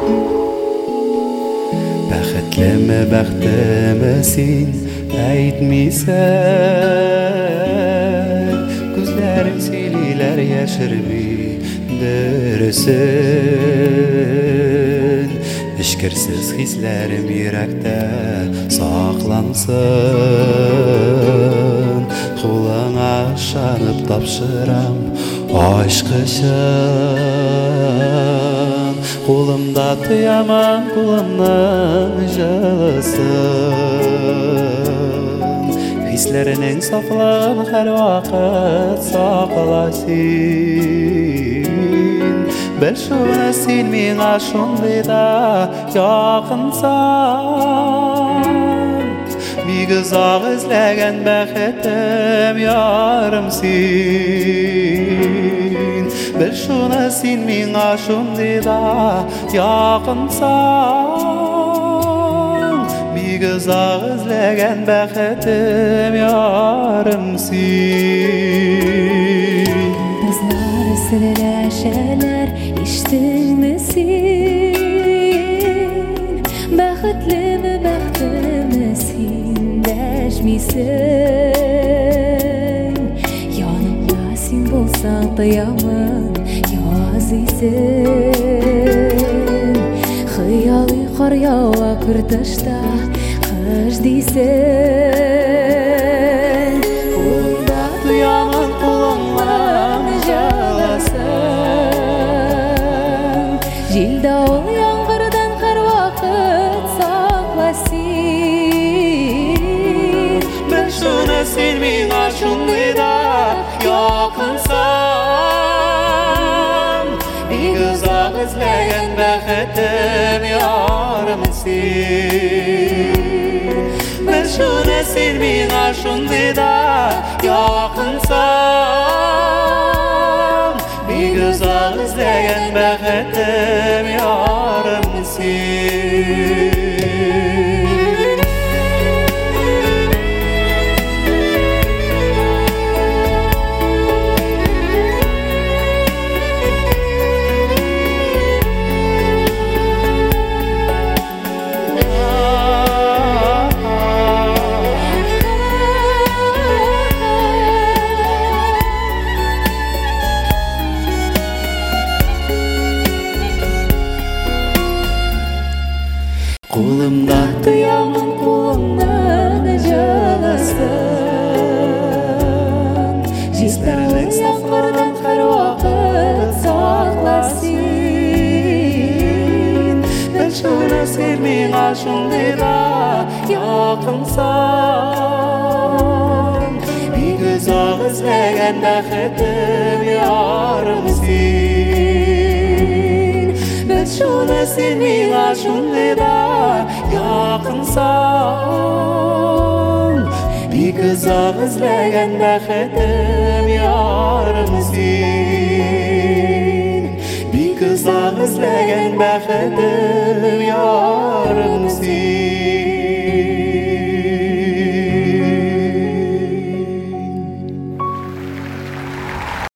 Бәхетлеме, бәхтеме син әйтмисәң, күзләрең сөйлиләр яшерми дөресен. Эшкерсез хисләрем йөрәктә саклансын, кулыңа ышанып тапшырам ачкычын. Кулымда тояман кулымның җылысын, хисләренең сафлыгын һәр вакыт сакла син. Бел шуны син миңа шундый да якынсың, бик озак эзләгән бәхетем ярым син. Бел шуны син миңа шундый да якынсың, бик озак эзләгән бәхетем ярым син. Кызлар сөйләшәләр, ишеттеңме син? Бәхетлеме, бәхтеме син дәшмисең? Янымда син булсаң тоямын языйсың. Хыялый кар ява кыртышта кыш дисең. Кулымда тоямын кулыңның җылысын, җилдә ул яңгырдан һәр вакыт сакла син. Бел шуны син миңа шундый да якынсың, бик озак эзләгән бәхетем ярым син. Бел шуны син миңа шундый да якынсың, бик озак эзләгән бәхетем ярым син. Кулымда тоямын кулыңның җылысын, җилдән яңгырдан һәр вакыт сакла син. Бел шуны син миңа шундый да якынсың, бик озак эзләгән бәхетем ярым син. Бел шуны син миңа шундый да якынсың, бик озак эзләгән бәхетем ярым син. Бик озак эзләгән бәхетем